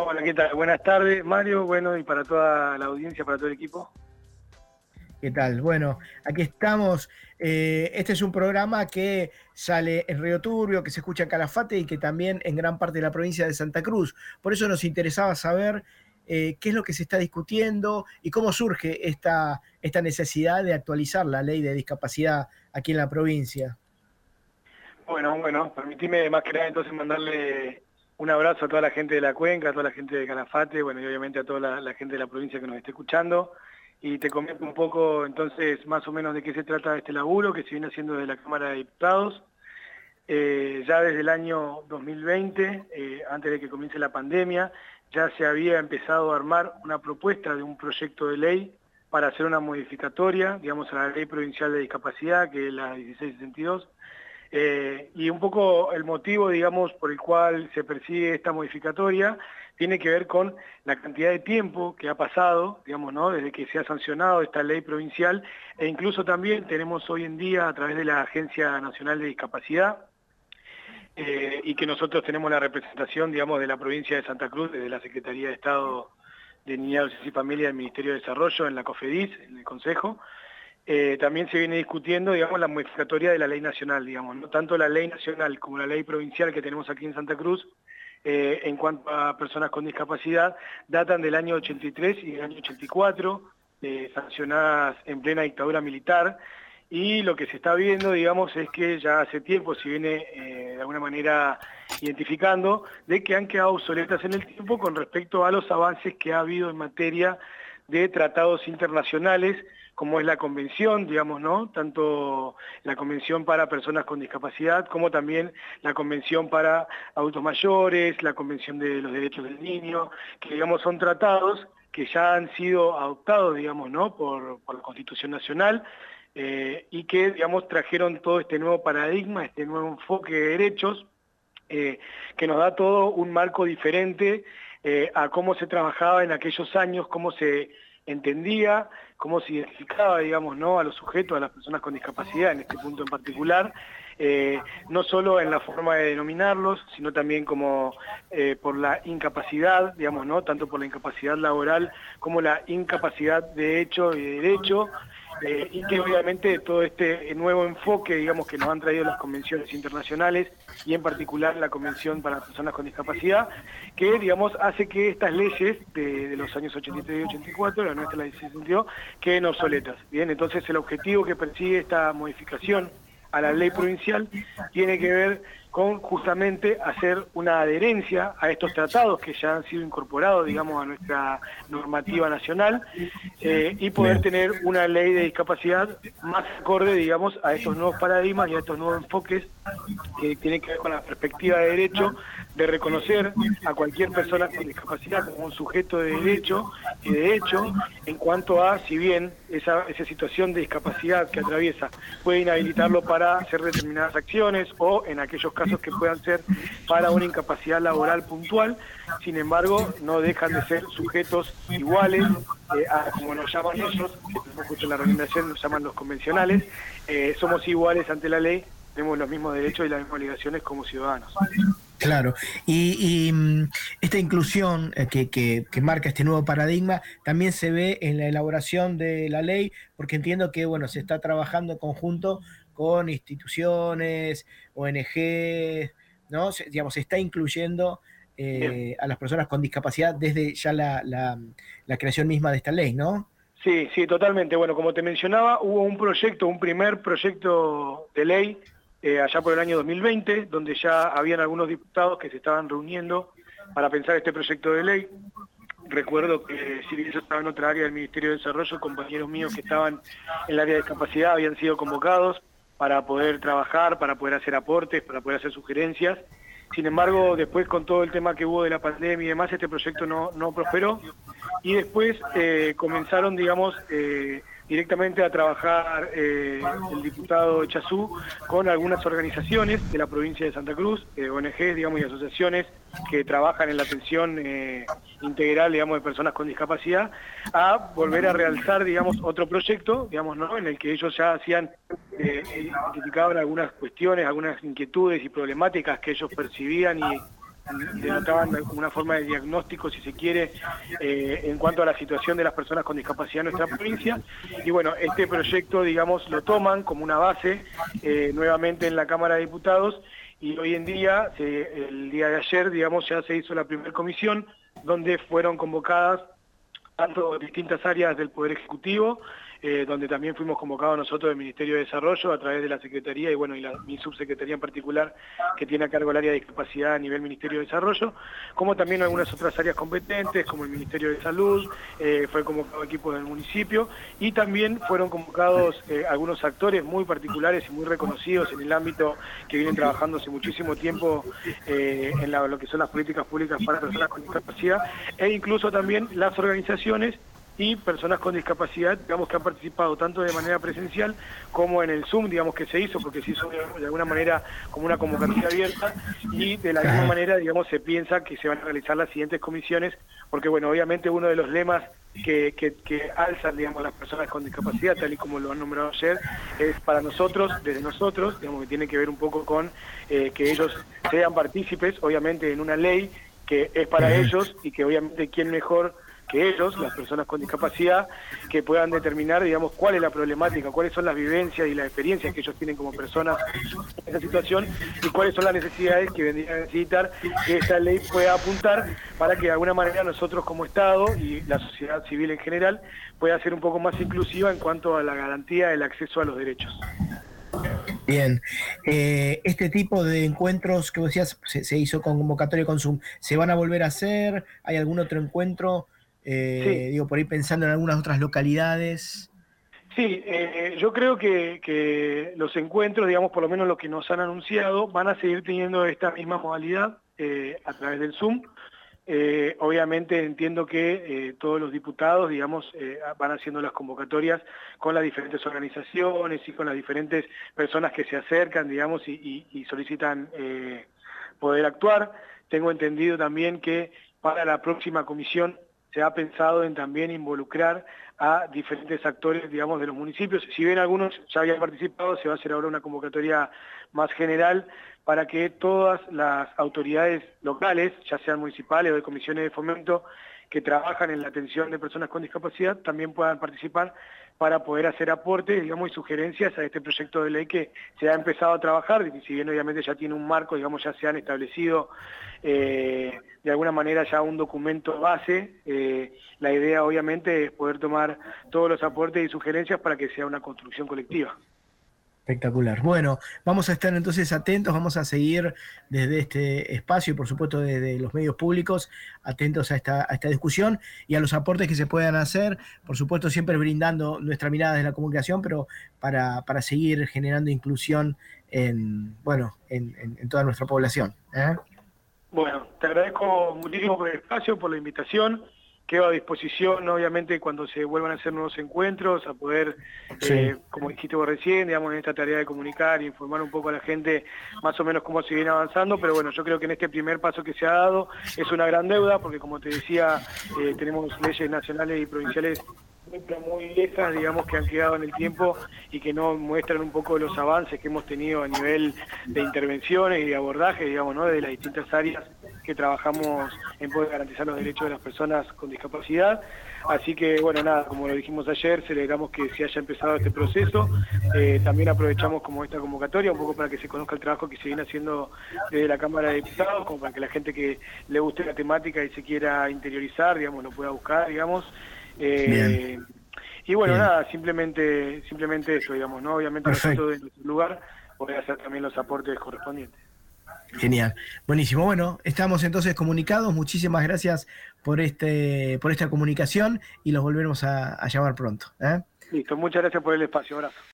Hola, ¿qué tal? Buenas tardes, Mario, bueno, y para toda la audiencia, para todo el equipo. ¿Qué tal? Bueno, aquí estamos. Este es un programa que sale en Río Turbio, que se escucha en Calafate y que también en gran parte de la provincia de Santa Cruz. Por eso nos interesaba saber qué es lo que se está discutiendo y cómo surge esta necesidad de actualizar la ley de discapacidad aquí en la provincia. Bueno, permitime más que nada entonces mandarle un abrazo a toda la gente de la Cuenca, a toda la gente de Calafate, bueno, y obviamente a toda la gente de la provincia que nos esté escuchando. Y te comento un poco entonces más o menos de qué se trata este laburo que se viene haciendo desde la Cámara de Diputados. Ya desde el año 2020, antes de que comience la pandemia, ya se había empezado a armar una propuesta de un proyecto de ley para hacer una modificatoria, digamos, a la Ley Provincial de Discapacidad, que es la 1662, y un poco el motivo, digamos, por el cual se persigue esta modificatoria tiene que ver con la cantidad de tiempo que ha pasado, digamos, ¿no? Desde que se ha sancionado esta ley provincial, e incluso también tenemos hoy en día a través de la Agencia Nacional de Discapacidad, y que nosotros tenemos la representación, digamos, de la provincia de Santa Cruz, desde la Secretaría de Estado de Niñez, Adolescencia y Familia del Ministerio de Desarrollo, en la COFEDIS, en el Consejo. También se viene discutiendo, digamos, la modificatoria de la ley nacional, digamos, ¿no? Tanto la ley nacional como la ley provincial que tenemos aquí en Santa Cruz, en cuanto a personas con discapacidad, datan del año 83 y del año 84, sancionadas en plena dictadura militar, y lo que se está viendo, digamos, es que ya hace tiempo se viene de alguna manera identificando de que han quedado obsoletas en el tiempo con respecto a los avances que ha habido en materia de tratados internacionales, como es la convención, digamos, ¿no? Tanto la convención para personas con discapacidad, como también la convención para adultos mayores, la convención de los derechos del niño, que digamos son tratados que ya han sido adoptados, digamos, ¿no? por la Constitución Nacional, y que, digamos, trajeron todo este nuevo paradigma, este nuevo enfoque de derechos, que nos da todo un marco diferente a cómo se trabajaba en aquellos años, cómo se entendía, cómo se identificaba, digamos, ¿no? A los sujetos, a las personas con discapacidad, en este punto en particular, no solo en la forma de denominarlos, sino también como por la incapacidad, digamos, ¿no? Tanto por la incapacidad laboral como la incapacidad de hecho y de derecho, y que obviamente todo este nuevo enfoque, digamos, que nos han traído las convenciones internacionales y en particular la Convención para Personas con Discapacidad, que, digamos, hace que estas leyes de los años 83 y 84, la nuestra la 1662, queden obsoletas. Bien, entonces el objetivo que persigue esta modificación a la ley provincial tiene que ver con justamente hacer una adherencia a estos tratados que ya han sido incorporados, digamos, a nuestra normativa nacional, y poder tener una ley de discapacidad más acorde, digamos, a estos nuevos paradigmas y a estos nuevos enfoques que tienen que ver con la perspectiva de derecho, de reconocer a cualquier persona con discapacidad como un sujeto de derecho y de hecho, en cuanto a, si bien esa situación de discapacidad que atraviesa puede inhabilitarlo para hacer determinadas acciones o en aquellos casos que puedan ser para una incapacidad laboral puntual, sin embargo, no dejan de ser sujetos iguales, como nos llaman ellos, justo en la reunión de ayer nos llaman los convencionales, somos iguales ante la ley, tenemos los mismos derechos y las mismas obligaciones como ciudadanos. Claro, y esta inclusión que marca este nuevo paradigma también se ve en la elaboración de la ley, porque entiendo que bueno, se está trabajando en conjunto con instituciones, ONG, ¿no? Digamos, se está incluyendo Bien. a las personas con discapacidad desde ya la creación misma de esta ley, ¿no? Sí, sí, totalmente. Bueno, como te mencionaba, hubo un proyecto, un primer proyecto de ley allá por el año 2020, donde ya habían algunos diputados que se estaban reuniendo para pensar este proyecto de ley. Recuerdo que si bien yo estaba en otra área del Ministerio de Desarrollo, compañeros míos que estaban en el área de discapacidad habían sido convocados para poder trabajar, para poder hacer aportes, para poder hacer sugerencias. Sin embargo, después con todo el tema que hubo de la pandemia y demás, este proyecto no prosperó. Y después comenzaron, digamos, directamente a trabajar el diputado Chazú con algunas organizaciones de la provincia de Santa Cruz, ONGs, digamos, y asociaciones que trabajan en la atención integral, digamos, de personas con discapacidad, a volver a realzar, digamos, otro proyecto, digamos, ¿no? En el que ellos ya hacían, identificaban algunas cuestiones, algunas inquietudes y problemáticas que ellos percibían denotaban como una forma de diagnóstico, si se quiere, en cuanto a la situación de las personas con discapacidad en nuestra provincia. Y bueno, este proyecto, digamos, lo toman como una base nuevamente en la Cámara de Diputados, y hoy en día, el día de ayer, digamos, ya se hizo la primera comisión, donde fueron convocadas tanto distintas áreas del Poder Ejecutivo, donde también fuimos convocados nosotros del Ministerio de Desarrollo a través de la Secretaría y bueno, mi subsecretaría en particular, que tiene a cargo el área de discapacidad a nivel Ministerio de Desarrollo, como también algunas otras áreas competentes, como el Ministerio de Salud, fue convocado equipos del municipio, y también fueron convocados algunos actores muy particulares y muy reconocidos en el ámbito que vienen trabajando hace muchísimo tiempo en lo que son las políticas públicas para personas con discapacidad, e incluso también las organizaciones y personas con discapacidad, digamos, que han participado tanto de manera presencial como en el Zoom, digamos, que se hizo, porque se hizo de alguna manera como una convocatoria abierta, y de la misma manera, digamos, se piensa que se van a realizar las siguientes comisiones, porque bueno, obviamente uno de los lemas que alzan, digamos, las personas con discapacidad, tal y como lo han nombrado ayer, es para nosotros, desde nosotros, digamos, que tiene que ver un poco con que ellos sean partícipes, obviamente, en una ley que es para ellos, y que obviamente quién mejor que ellos, las personas con discapacidad, que puedan determinar, digamos, cuál es la problemática, cuáles son las vivencias y las experiencias que ellos tienen como personas en esa situación, y cuáles son las necesidades que vendrían a necesitar que esta ley pueda apuntar para que de alguna manera nosotros como Estado y la sociedad civil en general pueda ser un poco más inclusiva en cuanto a la garantía del acceso a los derechos. Bien, este tipo de encuentros que vos decías se hizo con convocatoria con Zoom, ¿se van a volver a hacer? ¿Hay algún otro encuentro? Sí. Digo, por ahí pensando en algunas otras localidades. Sí, yo creo que los encuentros, digamos, por lo menos los que nos han anunciado, van a seguir teniendo esta misma modalidad a través del Zoom. Obviamente entiendo que todos los diputados, digamos, van haciendo las convocatorias con las diferentes organizaciones y con las diferentes personas que se acercan, digamos, y solicitan poder actuar. Tengo entendido también que para la próxima comisión se ha pensado en también involucrar a diferentes actores, digamos, de los municipios. Si bien algunos ya habían participado, se va a hacer ahora una convocatoria más general para que todas las autoridades locales, ya sean municipales o de comisiones de fomento, que trabajan en la atención de personas con discapacidad, también puedan participar para poder hacer aportes, digamos, y sugerencias a este proyecto de ley que se ha empezado a trabajar, y si bien obviamente ya tiene un marco, digamos, ya se han establecido de alguna manera ya un documento base, la idea obviamente es poder tomar todos los aportes y sugerencias para que sea una construcción colectiva. Espectacular. Bueno, vamos a estar entonces atentos, vamos a seguir desde este espacio y por supuesto desde los medios públicos, atentos a esta discusión y a los aportes que se puedan hacer, por supuesto siempre brindando nuestra mirada desde la comunicación, pero para seguir generando inclusión en toda nuestra población. Bueno, te agradezco muchísimo por el espacio, por la invitación. Quedo a disposición, obviamente, cuando se vuelvan a hacer nuevos encuentros, a poder, como dijiste vos recién, digamos, en esta tarea de comunicar e informar un poco a la gente más o menos cómo se viene avanzando, pero bueno, yo creo que en este primer paso que se ha dado es una gran deuda, porque como te decía, tenemos leyes nacionales y provinciales muy viejas, digamos, que han quedado en el tiempo y que no muestran un poco los avances que hemos tenido a nivel de intervenciones y de abordaje, digamos, ¿no?, de las distintas áreas que trabajamos en poder garantizar los derechos de las personas con discapacidad. Así que, bueno, nada, como lo dijimos ayer, celebramos que se haya empezado este proceso. También aprovechamos como esta convocatoria, un poco para que se conozca el trabajo que se viene haciendo desde la Cámara de Diputados, como para que la gente que le guste la temática y se quiera interiorizar, digamos, lo pueda buscar, digamos. Y bueno, nada, simplemente eso, digamos, ¿no? Obviamente nosotros en nuestro lugar poder hacer también los aportes correspondientes. Genial, buenísimo. Bueno, estamos entonces comunicados. Muchísimas gracias por esta comunicación y los volveremos a llamar pronto. Listo, muchas gracias por el espacio. Abrazo.